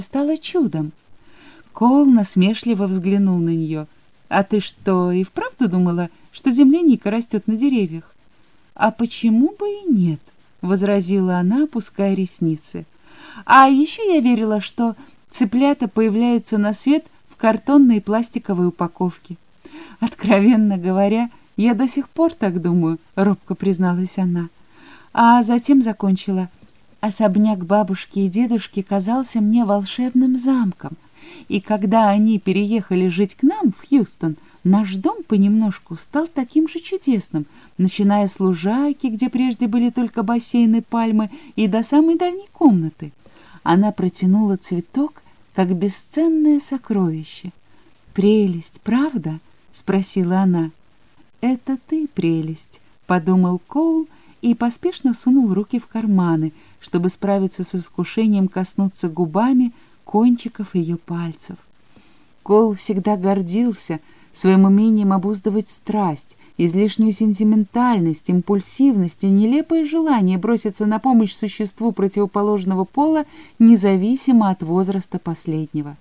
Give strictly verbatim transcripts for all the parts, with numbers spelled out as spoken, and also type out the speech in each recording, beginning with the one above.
стало чудом. Коул насмешливо взглянул на нее. «А ты что, и вправду думала, что земляника растет на деревьях?» «А почему бы и нет?» — возразила она, опуская ресницы. «А еще я верила, что цыплята появляются на свет в картонной и пластиковой упаковке». «Откровенно говоря, я до сих пор так думаю», — робко призналась она. А затем закончила. «Особняк бабушки и дедушки казался мне волшебным замком. И когда они переехали жить к нам в Хьюстон, наш дом понемножку стал таким же чудесным, начиная с лужайки, где прежде были только бассейны, пальмы, и до самой дальней комнаты». Она протянула цветок, как бесценное сокровище. «Прелесть, правда?» — спросила она. «Это ты прелесть», — подумал Коул и поспешно сунул руки в карманы, чтобы справиться с искушением коснуться губами кончиков ее пальцев. Коул всегда гордился своим умением обуздывать страсть, излишнюю сентиментальность, импульсивность и нелепое желание броситься на помощь существу противоположного пола, независимо от возраста последнего.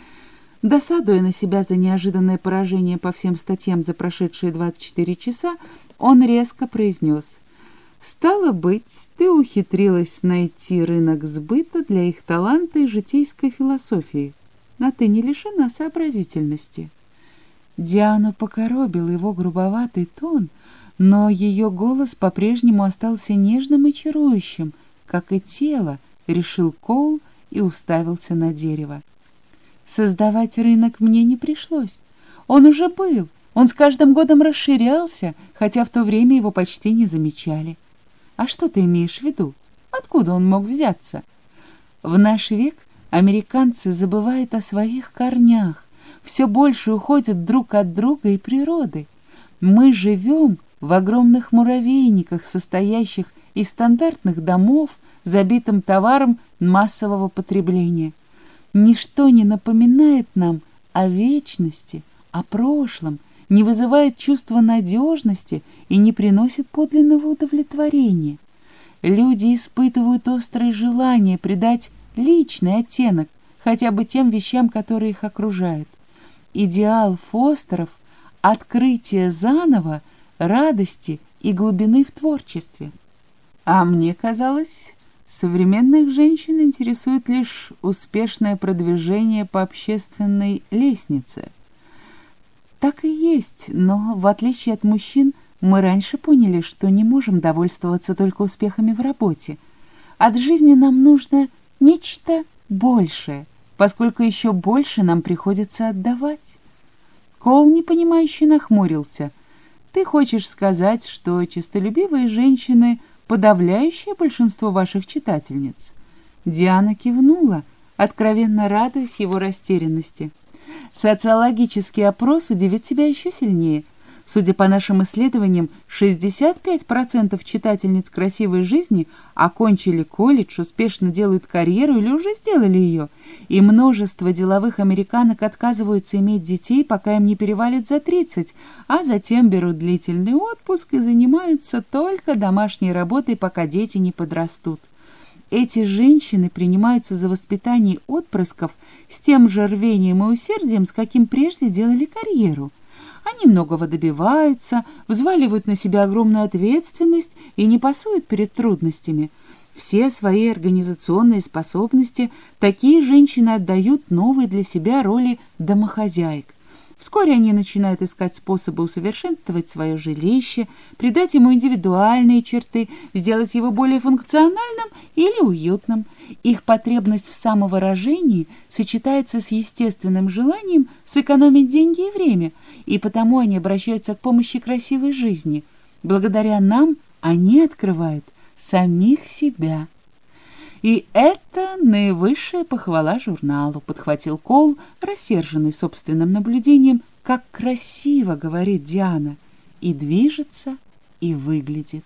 Досадуя на себя за неожиданное поражение по всем статьям за прошедшие двадцать четыре часа, он резко произнес: «Стало быть, ты ухитрилась найти рынок сбыта для их таланта и житейской философии, а ты не лишена сообразительности». Диану покоробил его грубоватый тон, но ее голос по-прежнему остался нежным и чарующим, как и тело, решил Коул и уставился на дерево. «Создавать рынок мне не пришлось. Он уже был, он с каждым годом расширялся, хотя в то время его почти не замечали. А что ты имеешь в виду? Откуда он мог взяться? В наш век американцы забывают о своих корнях, все больше уходят друг от друга и природы. Мы живем в огромных муравейниках, состоящих из стандартных домов, забитым товаром массового потребления. Ничто не напоминает нам о вечности, о прошлом, не вызывает чувства надежности и не приносит подлинного удовлетворения. Люди испытывают острое желание придать личный оттенок хотя бы тем вещам, которые их окружают. Идеал Фостеров — открытие заново радости и глубины в творчестве. А мне казалось, современных женщин интересует лишь успешное продвижение по общественной лестнице. Так и есть, но, в отличие от мужчин, мы раньше поняли, что не можем довольствоваться только успехами в работе. От жизни нам нужно нечто большее, поскольку еще больше нам приходится отдавать. Коул непонимающе нахмурился. «Ты хочешь сказать, что честолюбивые женщины — подавляющее большинство ваших читательниц?» Диана кивнула, откровенно радуясь его растерянности. «Социологический опрос удивит тебя еще сильнее. Судя по нашим исследованиям, шестьдесят пять процентов читательниц «Красивой жизни» окончили колледж, успешно делают карьеру или уже сделали ее, и множество деловых американок отказываются иметь детей, пока им не перевалит за тридцать, а затем берут длительный отпуск и занимаются только домашней работой, пока дети не подрастут. Эти женщины принимаются за воспитание отпрысков с тем же рвением и усердием, с каким прежде делали карьеру. Они многого добиваются, взваливают на себя огромную ответственность и не пасуют перед трудностями. Все свои организационные способности такие женщины отдают новой для себя роли домохозяек. Вскоре они начинают искать способы усовершенствовать свое жилище, придать ему индивидуальные черты, сделать его более функциональным или уютным. Их потребность в самовыражении сочетается с естественным желанием сэкономить деньги и время, и потому они обращаются к помощи красивой жизни. Благодаря нам они открывают самих себя. «И это наивысшая похвала журналу», — подхватил Коул, рассерженный собственным наблюдением, как красиво говорит Диана, и движется, и выглядит.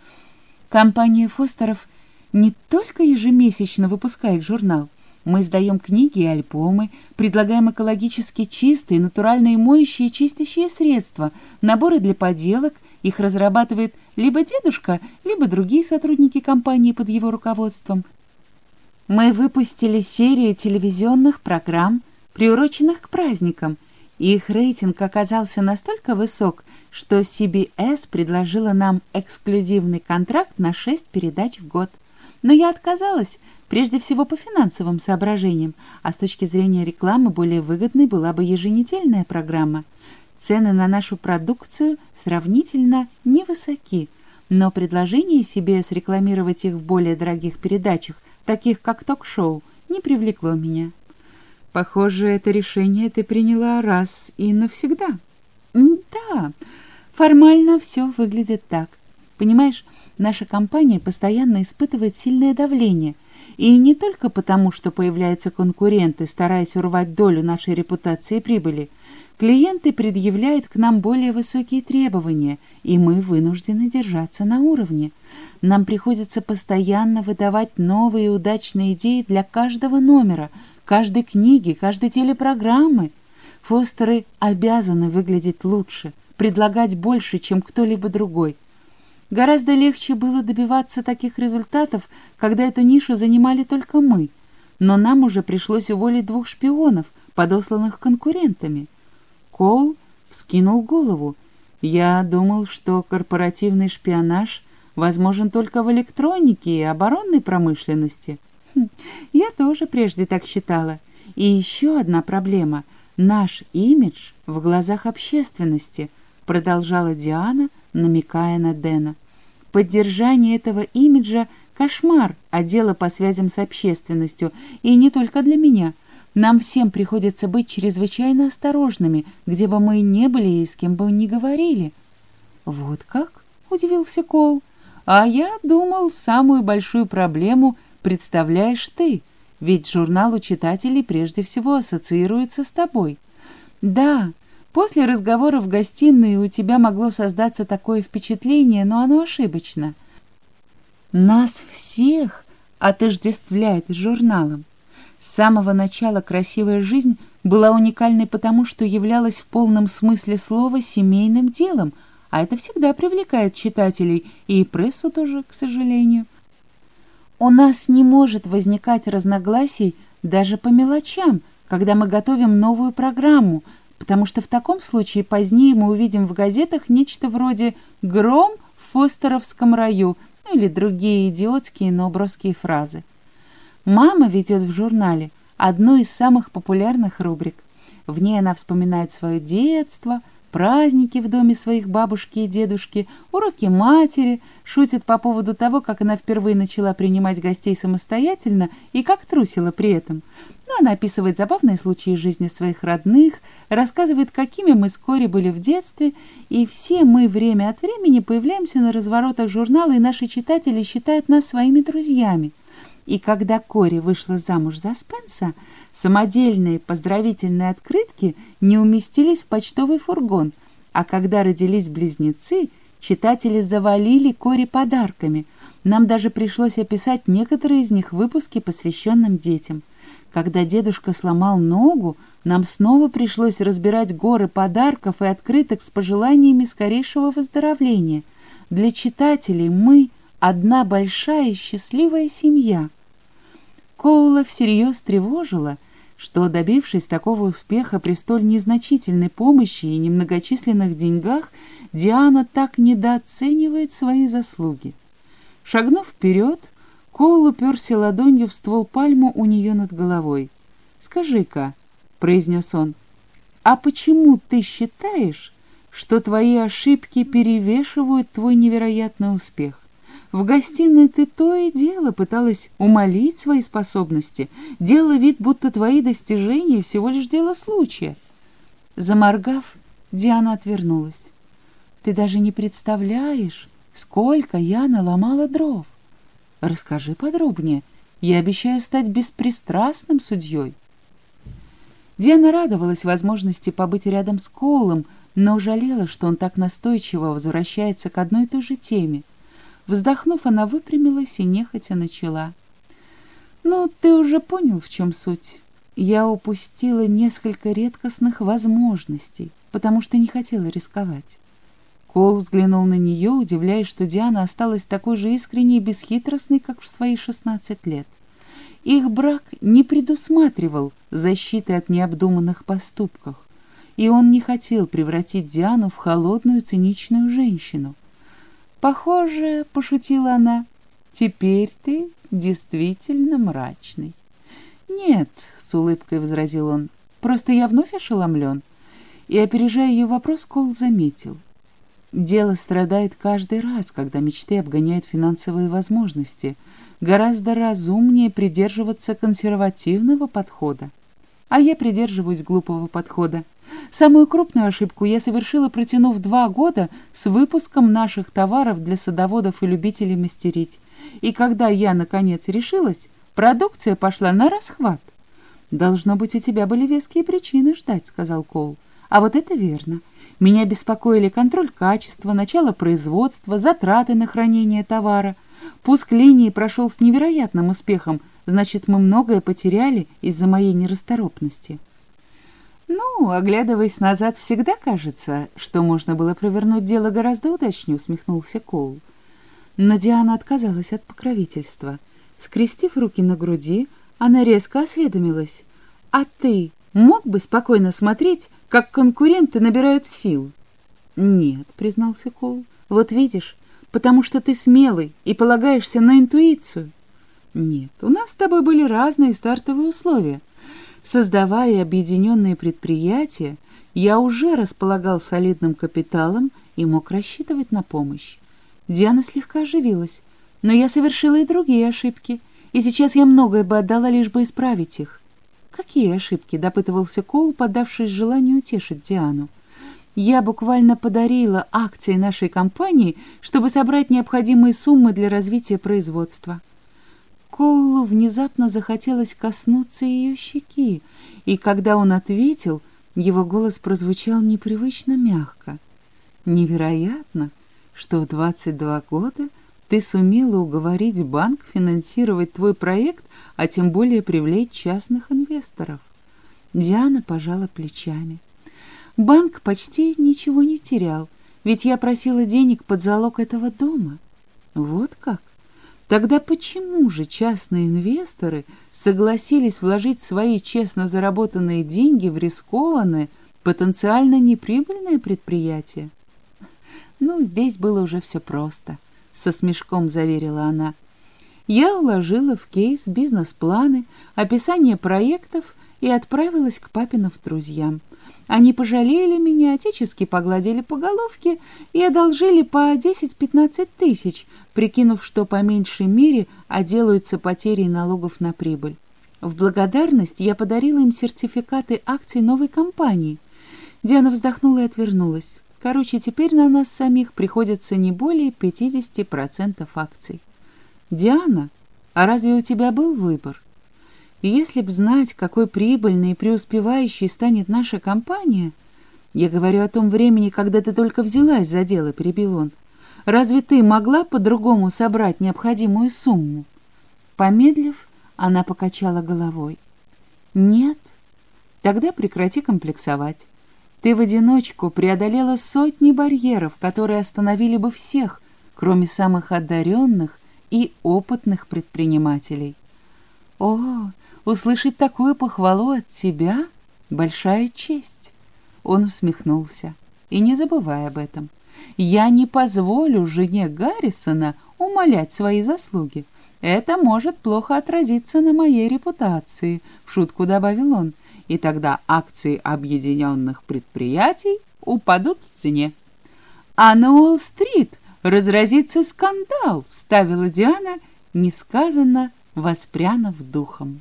Компания Фостеров не только ежемесячно выпускает журнал. Мы издаем книги и альбомы, предлагаем экологически чистые, натуральные моющие и чистящие средства, наборы для поделок. Их разрабатывает либо дедушка, либо другие сотрудники компании под его руководством. Мы выпустили серию телевизионных программ, приуроченных к праздникам, и их рейтинг оказался настолько высок, что си би эс предложила нам эксклюзивный контракт на шесть передач в год. Но я отказалась, прежде всего по финансовым соображениям, а с точки зрения рекламы более выгодной была бы еженедельная программа. Цены на нашу продукцию сравнительно невысоки, но предложение си би эс рекламировать их в более дорогих передачах, таких как ток-шоу, не привлекло меня. Похоже, это решение ты приняла раз и навсегда. Да, формально все выглядит так. Понимаешь, наша компания постоянно испытывает сильное давление. И не только потому, что появляются конкуренты, стараясь урвать долю нашей репутации и прибыли. Клиенты предъявляют к нам более высокие требования, и мы вынуждены держаться на уровне. Нам приходится постоянно выдавать новые удачные идеи для каждого номера, каждой книги, каждой телепрограммы. Фостеры обязаны выглядеть лучше, предлагать больше, чем кто-либо другой. Гораздо легче было добиваться таких результатов, когда эту нишу занимали только мы. Но нам уже пришлось уволить двух шпионов, подосланных конкурентами. Коул вскинул голову. Я думал, что корпоративный шпионаж возможен только в электронике и оборонной промышленности. Хм, я тоже прежде так считала. И еще одна проблема — наш имидж в глазах общественности, продолжала Диана, намекая на Дэна. Поддержание этого имиджа — кошмар отдела по связям с общественностью, и не только для меня. Нам всем приходится быть чрезвычайно осторожными, где бы мы ни были и с кем бы ни говорили. Вот как? — удивился Коул. А я думал, самую большую проблему представляешь ты, ведь журнал у читателей прежде всего ассоциируется с тобой. Да, после разговора в гостиной у тебя могло создаться такое впечатление, но оно ошибочно. Нас всех отождествляет с журналом. С самого начала «Красивая жизнь» была уникальной потому, что являлась в полном смысле слова семейным делом, а это всегда привлекает читателей и прессу тоже, к сожалению. У нас не может возникать разногласий даже по мелочам, когда мы готовим новую программу, потому что в таком случае позднее мы увидим в газетах нечто вроде «Гром в Фостеровском раю» или другие идиотские, но броские фразы. Мама ведет в журнале одну из самых популярных рубрик. В ней она вспоминает свое детство, праздники в доме своих бабушки и дедушки, уроки матери, шутит по поводу того, как она впервые начала принимать гостей самостоятельно и как трусила при этом. Но она описывает забавные случаи жизни своих родных, рассказывает, какими мы с Кори были в детстве, и все мы время от времени появляемся на разворотах журнала, и наши читатели считают нас своими друзьями. И когда Кори вышла замуж за Спенса, самодельные поздравительные открытки не уместились в почтовый фургон, а когда родились близнецы, читатели завалили Кори подарками. Нам даже пришлось описать некоторые из них в выпуске, посвященном детям. Когда дедушка сломал ногу, нам снова пришлось разбирать горы подарков и открыток с пожеланиями скорейшего выздоровления. Для читателей мы — одна большая счастливая семья. Коула всерьез тревожило, что, добившись такого успеха при столь незначительной помощи и немногочисленных деньгах, Диана так недооценивает свои заслуги. Шагнув вперед, Коул уперся ладонью в ствол пальмы у нее над головой. «Скажи-ка», — произнес он, — «а почему ты считаешь, что твои ошибки перевешивают твой невероятный успех? В гостиной ты то и дело пыталась умалить свои способности, делала вид, будто твои достижения всего лишь дело случая». Заморгав, Диана отвернулась. «Ты даже не представляешь, сколько я наломала дров. Расскажи подробнее. Я обещаю стать беспристрастным судьей». Диана радовалась возможности побыть рядом с Коулом, но жалела, что он так настойчиво возвращается к одной и той же теме. Вздохнув, она выпрямилась и нехотя начала. «Ну, ты уже понял, в чем суть. Я упустила несколько редкостных возможностей, потому что не хотела рисковать». Коул взглянул на нее, удивляясь, что Диана осталась такой же искренней и бесхитростной, как в свои шестнадцать лет. Их брак не предусматривал защиты от необдуманных поступков, и он не хотел превратить Диану в холодную, циничную женщину. «Похоже, — пошутила она, — теперь ты действительно мрачный». «Нет, — с улыбкой возразил он, — просто я вновь ошеломлен». И, опережая ее вопрос, Коул заметил: дело страдает каждый раз, когда мечты обгоняют финансовые возможности. Гораздо разумнее придерживаться консервативного подхода. А я придерживаюсь глупого подхода. Самую крупную ошибку я совершила, протянув два года с выпуском наших товаров для садоводов и любителей мастерить. И когда я, наконец, решилась, продукция пошла на расхват. «Должно быть, у тебя были веские причины ждать», — сказал Коул. «А вот это верно. Меня беспокоили контроль качества, начало производства, затраты на хранение товара. Пуск линии прошел с невероятным успехом, значит, мы многое потеряли из-за моей нерасторопности». «Ну, оглядываясь назад, всегда кажется, что можно было провернуть дело гораздо удачнее», — усмехнулся Коул. Но Диана отказалась от покровительства. Скрестив руки на груди, она резко осведомилась: «А ты мог бы спокойно смотреть, как конкуренты набирают сил?» «Нет», — признался Коул. «Вот видишь, потому что ты смелый и полагаешься на интуицию». «Нет, у нас с тобой были разные стартовые условия. Создавая объединенные предприятия, я уже располагал солидным капиталом и мог рассчитывать на помощь». Диана слегка оживилась. «Но я совершила и другие ошибки, и сейчас я многое бы отдала, лишь бы исправить их». «Какие ошибки?» — допытывался Коул, поддавшись желанию утешить Диану. «Я буквально подарила акции нашей компании, чтобы собрать необходимые суммы для развития производства». Коулу внезапно захотелось коснуться ее щеки, и когда он ответил, его голос прозвучал непривычно мягко. «Невероятно, что в двадцать два года ты сумела уговорить банк финансировать твой проект, а тем более привлечь частных инвесторов». Диана пожала плечами. «Банк почти ничего не терял, ведь я просила денег под залог этого дома». «Вот как? Тогда почему же частные инвесторы согласились вложить свои честно заработанные деньги в рискованное, потенциально неприбыльное предприятие?» «Ну, здесь было уже все просто», — со смешком заверила она. «Я уложила в кейс бизнес-планы, описание проектов и отправилась к папиным друзьям. Они пожалели меня, отечески погладили по головке и одолжили по десять-пятнадцать тысяч, прикинув, что по меньшей мере отделаются потерей налогов на прибыль. В благодарность я подарила им сертификаты акций новой компании». Диана вздохнула и отвернулась. «Короче, теперь на нас самих приходится не более пятидесяти процентов акций». «Диана, а разве у тебя был выбор? Если б знать, какой прибыльной и преуспевающей станет наша компания...» «Я говорю о том времени, когда ты только взялась за дело», — перебил он. «Разве ты могла по-другому собрать необходимую сумму?» Помедлив, она покачала головой. «Нет. Тогда прекрати комплексовать. Ты в одиночку преодолела сотни барьеров, которые остановили бы всех, кроме самых одаренных и опытных предпринимателей». «О, услышать такую похвалу от тебя — большая честь!» Он усмехнулся. «И не забывай об этом. Я не позволю жене Гаррисона умалять свои заслуги. Это может плохо отразиться на моей репутации», — в шутку добавил он. «И тогда акции объединенных предприятий упадут в цене». «А на Уолл-стрит разразится скандал», — вставила Диана, несказанно воспрянув духом.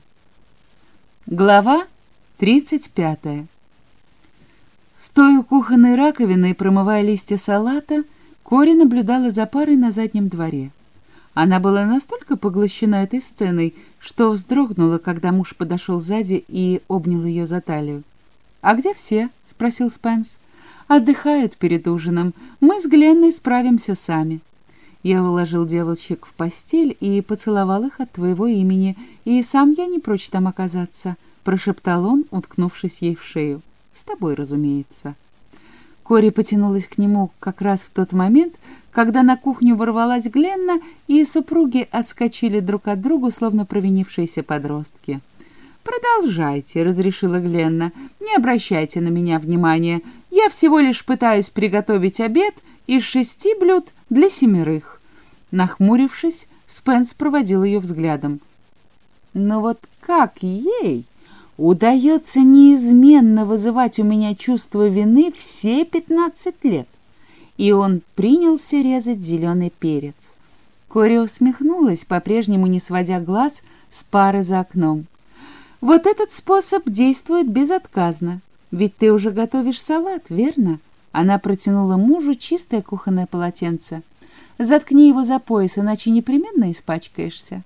Глава тридцать пятая. Стоя у кухонной раковины и промывая листья салата, Кори наблюдала за парой на заднем дворе. Она была настолько поглощена этой сценой, что вздрогнула, когда муж подошел сзади и обнял ее за талию. «А где все?» — спросил Спенс. «Отдыхают перед ужином. Мы с Гленной справимся сами». «Я уложил девочек в постель и поцеловал их от твоего имени, и сам я не прочь там оказаться», — прошептал он, уткнувшись ей в шею. «С тобой, разумеется». Кори потянулась к нему как раз в тот момент, когда на кухню ворвалась Гленна, и супруги отскочили друг от друга, словно провинившиеся подростки. «Продолжайте», — разрешила Гленна. «Не обращайте на меня внимания. Я всего лишь пытаюсь приготовить обед из шести блюд для семерых». Нахмурившись, Спенс проводил ее взглядом. «Но вот как ей удается неизменно вызывать у меня чувство вины все пятнадцать лет?» И он принялся резать зеленый перец. Кори усмехнулась, по-прежнему не сводя глаз с пары за окном. «Вот этот способ действует безотказно. Ведь ты уже готовишь салат, верно?» Она протянула мужу чистое кухонное полотенце. «Заткни его за пояс, иначе непременно испачкаешься».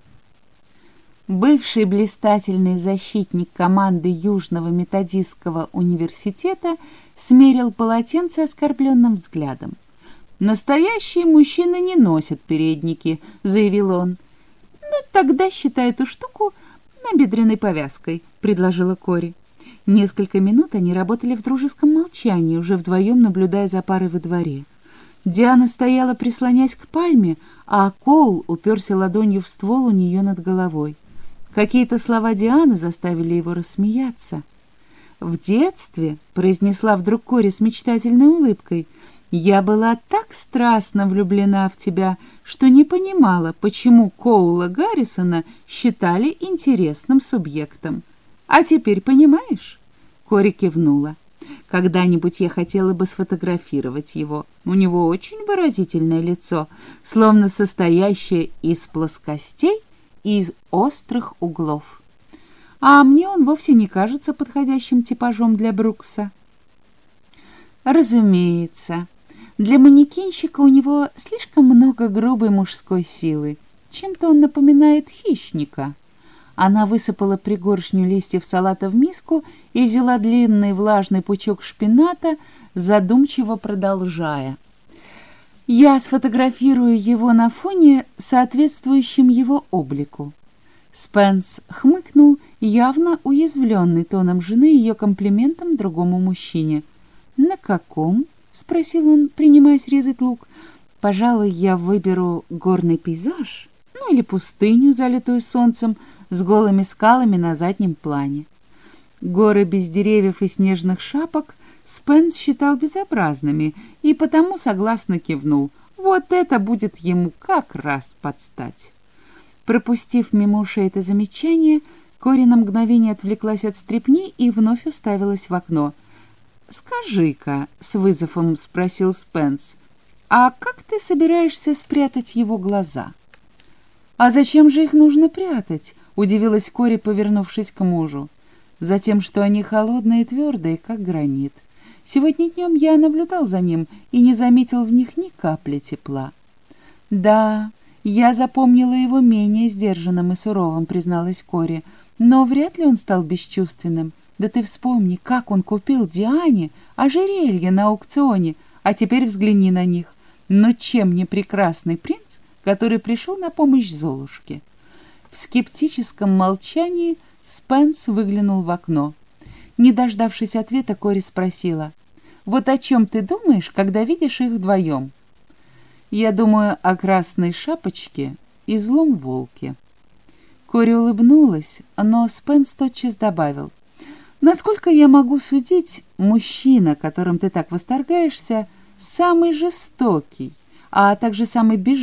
Бывший блистательный защитник команды Южного методистского университета смерил полотенце оскорбленным взглядом. «Настоящие мужчины не носят передники», — заявил он. «Ну, тогда считай эту штуку набедренной повязкой», — предложила Кори. Несколько минут они работали в дружеском молчании, уже вдвоем наблюдая за парой во дворе. Диана стояла, прислонясь к пальме, а Коул уперся ладонью в ствол у нее над головой. Какие-то слова Дианы заставили его рассмеяться. «В детстве», — произнесла вдруг Кори с мечтательной улыбкой, «я была так страстно влюблена в тебя, что не понимала, почему Коула Гаррисона считали интересным субъектом. А теперь понимаешь?» Кори кивнула. «Когда-нибудь я хотела бы сфотографировать его. У него очень выразительное лицо, словно состоящее из плоскостей и из острых углов. А мне он вовсе не кажется подходящим типажом для Брукса». «Разумеется, для манекенщика у него слишком много грубой мужской силы. Чем-то он напоминает хищника». Она высыпала пригоршню листьев салата в миску и взяла длинный влажный пучок шпината, задумчиво продолжая. «Я сфотографирую его на фоне, соответствующем его облику». Спенс хмыкнул, явно уязвленный тоном жены и ее комплиментом другому мужчине. «На каком?» — спросил он, принимаясь резать лук. «Пожалуй, я выберу горный пейзаж, ну или пустыню, залитую солнцем, с голыми скалами на заднем плане». Горы без деревьев и снежных шапок Спенс считал безобразными и потому согласно кивнул. Вот это будет ему как раз под стать. Пропустив мимо ушей это замечание, Кори на мгновение отвлеклась от стряпни и вновь уставилась в окно. «Скажи-ка», — с вызовом спросил Спенс, «а как ты собираешься спрятать его глаза?» «А зачем же их нужно прятать?» — удивилась Кори, повернувшись к мужу. «Затем, что они холодные и твердые, как гранит. Сегодня днем я наблюдал за ним и не заметил в них ни капли тепла». «Да, я запомнила его менее сдержанным и суровым», — призналась Кори, «но вряд ли он стал бесчувственным. Да ты вспомни, как он купил Диане ожерелье на аукционе, а теперь взгляни на них. Ну чем не прекрасный принц, который пришел на помощь Золушке?» В скептическом молчании Спенс выглянул в окно. Не дождавшись ответа, Кори спросила, «Вот о чем ты думаешь, когда видишь их вдвоем?» «Я думаю о красной шапочке и злом волке». Кори улыбнулась, но Спенс тотчас добавил, «Насколько я могу судить, мужчина, которым ты так восторгаешься, самый жестокий, а также самый безжалостный